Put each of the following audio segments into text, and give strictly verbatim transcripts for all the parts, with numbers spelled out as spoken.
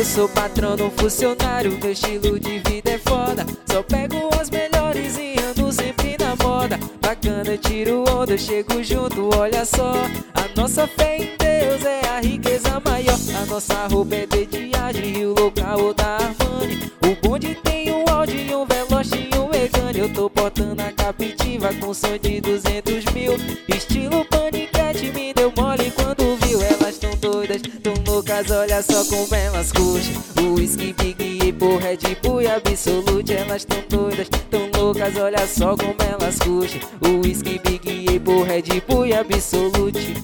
Eu sou patrão, não funcionário, meu estilo de vida é foda. Só pego as melhores e ando sempre na moda. Bacana, tiro onda, eu chego junto, olha só. A nossa fé em Deus é a riqueza maior. A nossa roupa é de Diageo e o local da Armani. O bonde tem um Audi, um Veloce e um Megane. Eu tô portando a Captiva com som de duzentos mil. Estilo Panicat, me deu mole quando viu. Elas tão doidas, tão loucas, olha só como elas curtem. O whisky, Big Apple, Red Bull e Absolute. Elas tão doidas, tão loucas, olha só como elas curtem. O whisky, Big Apple, Red Bull e Absolute.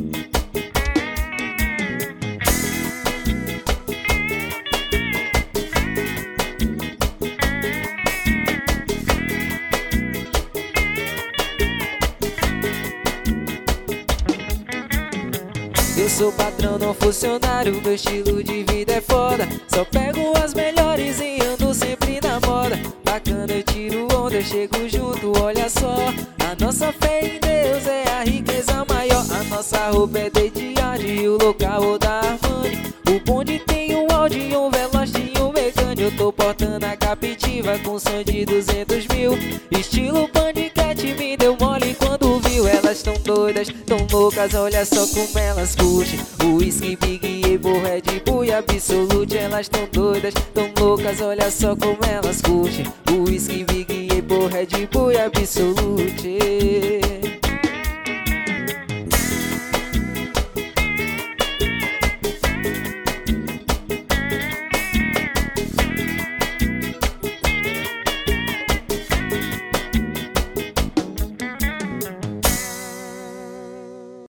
Eu sou patrão, não funcionário, meu estilo de vida é foda. Só pego as melhores e ando sempre na moda. Bacana, eu tiro onda, eu chego junto, olha só. A nossa fé em Deus é a riqueza maior. A nossa roupa é de Diageo e o local da Armani. O bonde tem um Audi, um Veloce e um Megane. Eu tô portando a Captiva com som de duzentos mil. Estilo Panicat, me deu mole quando viu. Elas tão doidas, tão loucas, olha só como elas curtem. O whisky, Big Apple, Red Bull e Absolute. Elas tão doidas, tão loucas, olha só como elas curtem. O whisky, Big Apple, Red Bull e Absolute.